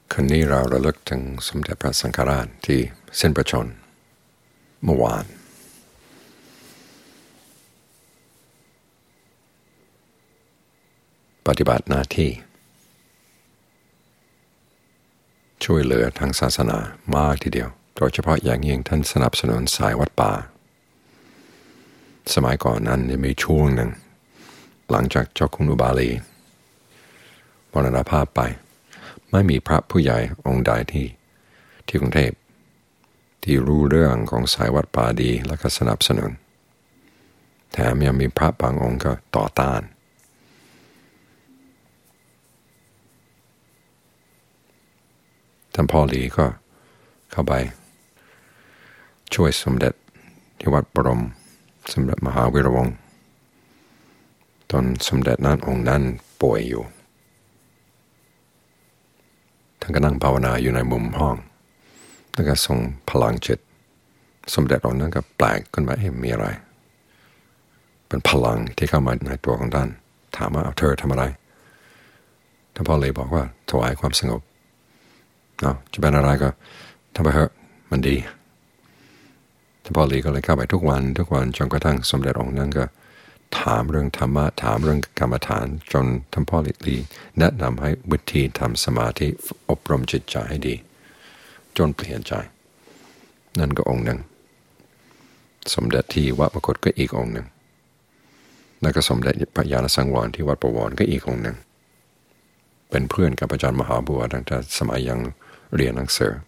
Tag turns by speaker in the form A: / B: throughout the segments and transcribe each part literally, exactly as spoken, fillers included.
A: คืนนี้เราระลึกถึงสมเด็จพระสังฆราชที่สิ้นพระชนม์เมื่อวานปฏิบัติหน้าที่ช่วยเหลือทางศาสนามากทีเดียวโดยเฉพาะอย่างยิ่งท่านสนับสนุนสายวัดป่าสมัยก่อนนั้นมีช่วงหนึ่งหลังจากเจ้าคุณอุบาลีมรณภาพไปไม่มีพระผู้ใหญ่องค์ใดที่ที่กรุงเทพที่รู้เรื่องของสายวัดป่าดีและก็สนับสนุนแถมยังมีพระบางองค์ก็ต่อต้านท่านพ่อหลีก็เข้าไปช่วยสมเด็จที่วัดบรมสมเด็จมหาวีระวงศ์ตอนสมเด็จนั้นองค์นั้นป่วยอยู่ท่านก็นั่งภาวนาอยู่ในมุมห้องแล้วก็ส่งพลังจิตสมเด็จองค์นั้นก็แปลกขึ้นมาเอ๊ะมีอะไรเป็นพลังที่เข้ามาในตัวของท่านถามว่าเอาเธอทำอะไรท่านพ่อเลยบอกว่าถวายความสงบเนาะจะเป็นอะไรก็ทำไปเถอะมันดีท่านพ่อเลยก็เลยเข้าไปทุกวันทุกวันจนกระทั่งสมเด็จองค์นั้นก็ถามเรื่องธรรมะถามเรื่องกรรมฐานจนท่านพ่อลีแนะนำให้วิธีทำสมาธิอบรมจิตใจให้ดีจนเปลี่ยนใจนั่นก็องค์หนึ่งสมเด็จที่วัดมคธก็อีกองค์หนึ่งแล้วก็สมเด็จพระญาณสังวรที่วัดประวรก็อีกองค์หนึ่งเป็นเพื่อนกับอาจารย์มหาบัวตั้งแต่สมัยยังเรียนหนังสือ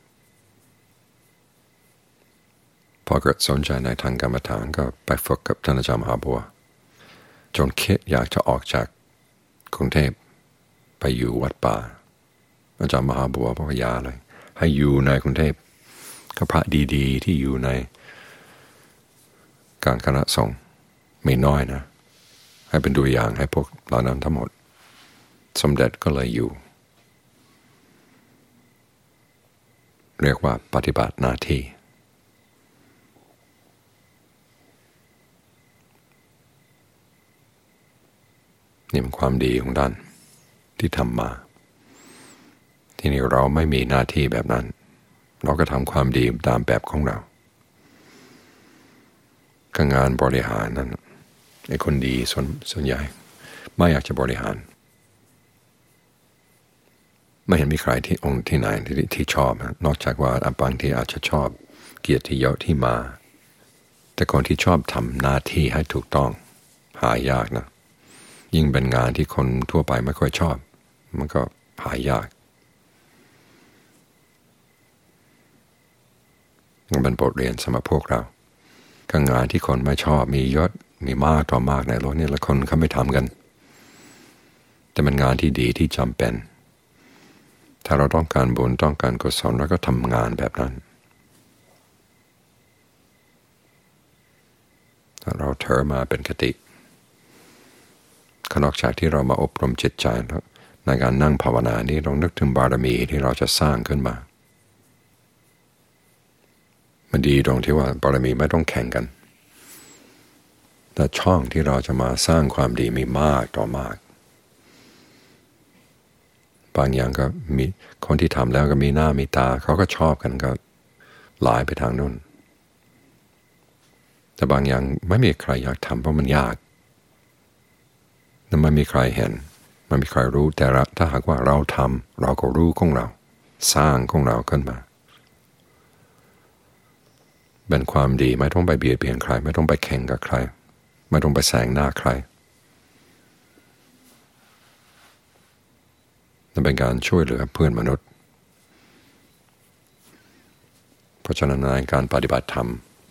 A: พอเกิดสนใจในทางกรรมฐานก็ไปฝึกกับท่านอาจารย์มหาบัวจนคิดอยากจะออกจากกรุงเทพไปอยู่วัดป่าอาจารย์มหาบัวบอกว่าอย่าเลยให้อยู่ในกรุงเทพก็พระดีๆที่อยู่ในการคณะสงฆ์ไม่น้อยนะให้เป็นตัวอย่างให้พวกเหล่านั้นทั้งหมดสมเด็จก็เลยอยู่เรียกว่าปฏิบัติหน้าที่นี่เป็นความดีของท่านที่ทำมาที่นี่เราไม่มีหน้าที่แบบนั้นเราก็ทำความดีตามแบบของเราการงานบริหารนั้นไอ้คนดีส่วนส่วนใหญ่ไม่อยากจะบริหารไม่เห็นมีใครที่องค์ที่ไหนที่ที่ชอบนอกจากว่าบางทีอาจจะชอบเกียรติยศที่มาแต่คนที่ชอบทำหน้าที่ให้ถูกต้องหายากนะยิ่งเป็นงานที่คนทั่วไปไม่ค่อยชอบมันก็หายากมันเป็นบทเรียนสำหรับพวกเราการงานที่คนไม่ชอบมียศมีมากต่อมากในโลกนี้แล้วคนเขาไม่ทำกันแต่เป็นงานที่ดีที่จำเป็นถ้าเราต้องการบุญต้องการกุศลเราก็ทำงานแบบนั้นถ้าเราเถอมาเป็นคตินอกจากที่เรามาอบรมจิตใจแล้วในการนั่งภาวนานี้เรานึกถึงบารมีที่เราจะสร้างขึ้นมามันดีตรงที่ว่าบารมีไม่ต้องแข่งกันแต่ช่องที่เราจะมาสร้างความดีมีมากต่อมากบางอย่างก็มีคนที่ทำแล้วก็มีหน้ามีตาเขาก็ชอบกันก็หลายไปทางนู้นแต่บางอย่างไม่มีใครอยากทำเพราะมันยากนั้นไม่มีใครเห็นไม่มีใครรู้แต่ถ้าหากว่าเราทำเราก็รู้ของเราสร้างของเราขึ้นมาเป็นความดีไม่ต้องไปเบียดเบียนใครไม่ต้องไปแข่งกับใครไม่ต้องไปแซงหน้าใครนั่นเป็นการช่วยเหลือเพื่อนมนุษย์เพราะฉะนั้นในการปฏิบัติธรรม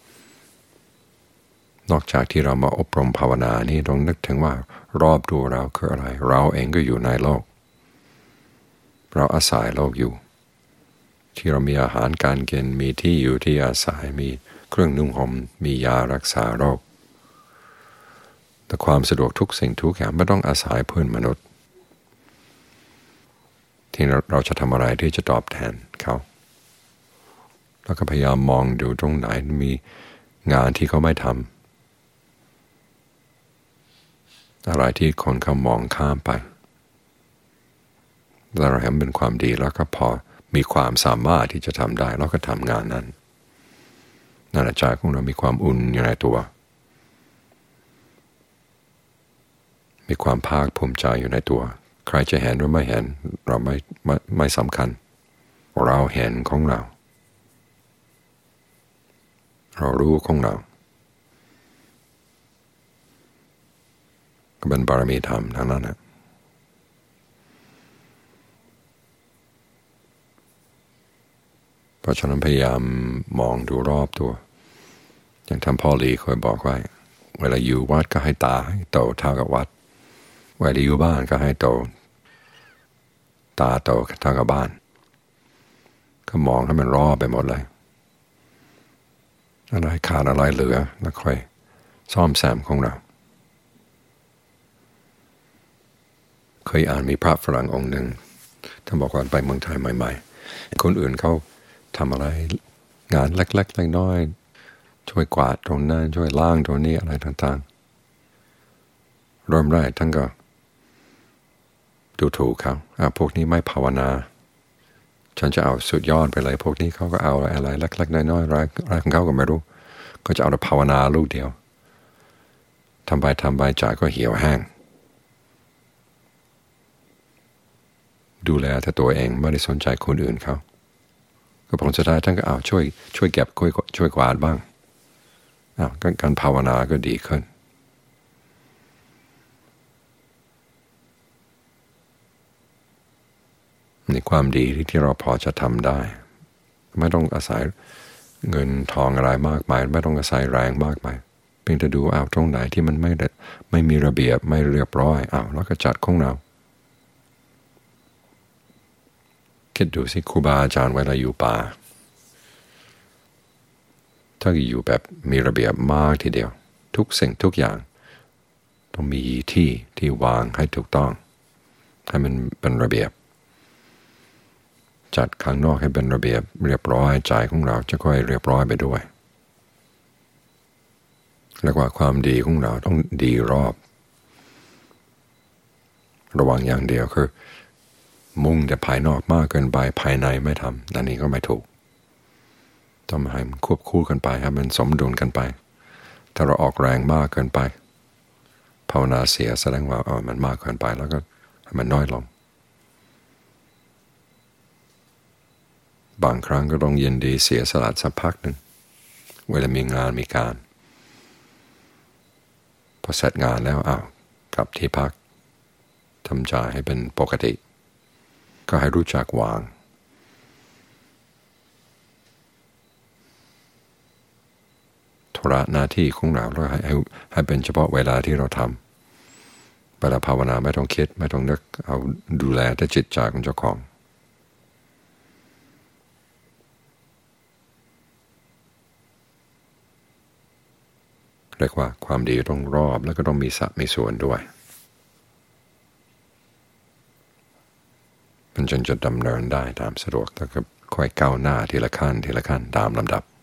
A: นอกจากที่เรามาอบรมภาวนานี้ต้องนึกถึงว่ารอบตัวเราคืออะไรเราเองก็อยู่ในโลกเราอาศัยโลกอยู่ที่เรามีอาหารการกินมีที่อยู่ที่อาศัยมีเครื่องนุ่งห่มมียารักษาโรคแต่ความสะดวกทุกสิ่งทุกอย่างไม่ต้องอาศัยเพื่อนมนุษย์ที่เราจะทำอะไรที่จะตอบแทนเขาแล้วก็พยายามมองดูตรงไหนมีงานที่เขาไม่ทำอะไรที่คนเขามองข้ามไปแล้วเราเห็นเป็นความดีแล้วก็พอมีความสามารถที่จะทำได้เราก็ทำงานนั้นนั่นใจของเรามีความอุ่นอยู่ในตัวมีความภาคภูมิใจอยู่ในตัวใครจะเห็นหรือไม่เห็นเราไม่ไม่ไม่สำคัญเราเห็นของเราเรารู้ของเราก็เป็นบารมีธรรมทั้งนั้นนะเพราะฉะนั้นพยายามมองดูรอบตัวอย่างท่านพ่อหลีเคยบอกไว้เวลาอยู่วัดก็ให้ตาให้โตเท่ากับวัดเวลาอยู่บ้านก็ให้โตตาโตเท่ากับบ้านก็มองให้มันรอบไปหมดเลยอะไรขาดอะไรเหลือแล้วค่อยซ่อมแซมของเราเคยอ่านมีพระฝรั่งองค์หนึ่งท่านบอกว่าไปเมืองไทยใหม่ๆคนอื่นเขาทำอะไรงานเล็กๆน้อยๆช่วยกวาดตรงนั้นช่วยล้างตรงนี้อะไรต่างๆเริ่มแรกท่านก็ดูถูกเขาอ่ะพวกนี้ไม่ภาวนาฉันจะเอาสุดยอดไปเลยพวกนี้เขาก็เอาอะไรเล็กๆน้อยๆอะไรของเขาก็ไม่รู้ก็จะเอาแต่ภาวนาลูกเดียวทำไปทำไปใจก็เหี่ยวแห้งดูแลแต่ตัวเองไม่ได้สนใจคนอื่นเขาก็ผลสุดท้ายท่านก็เอาช่วยช่วยเก็บช่วยช่วยกวาดบ้างอ้าวการภาวนาก็ดีขึ้นในความดีที่เราพอจะทำได้ไม่ต้องอาศัยเงินทองอะไรมากมายไม่ต้องอาศัยแรงมากมายเพียงแต่ดูเอาตรงไหนที่มันไม่ไม่มีระเบียบไม่เรียบร้อยอ้าวแล้วก็จัดของเราคิดดูสิครูบาอาจารย์เวลาอยู่ป่าถ้าอยู่แบบมีระเบียบมากทีเดียวทุกสิ่งทุกอย่างต้องมีที่ที่วางให้ถูกต้องให้มันเป็นระเบียบจัดข้างนอกให้เป็นระเบียบเรียบร้อยใจของเราจะค่อยเรียบร้อยไปด้วยและว่าความดีของเราต้องดีรอบระวังอย่างเดียวคือมุ่งแต่ภายนอกมากเกินไปภายในไม่ทำอันนี้ก็ไม่ถูกต้องให้มันควบคู่กันไปให้มันสมดุลกันไปถ้าเราออกแรงมากเกินไปภาวนาเสียแสดงว่าเออมันมากเกินไปแล้วก็ให้มันน้อยลงบางครั้งก็ต้องยินดีเสียสละสักพักหนึ่งเวลามีงานมีการพอเสร็จงานแล้วอ้าวกลับที่พักทำใจให้เป็นปกติก็ให้รู้จักวางธุระหน้าที่ของเราแล้วให้ให้เป็นเฉพาะเวลาที่เราทำเวลาภาวนาไม่ต้องคิดไม่ต้องนึกเอาดูแลแต่จิตใจของเจ้าของเรียกว่าความดีต้องรอบแล้วก็ต้องมีสัดมีส่วนด้วยมันจนจะดำเนินได้ตามสะดวกแล้วก็ค่อยก้าวหน้าทีละขั้นทีละขั้นตามลำดับ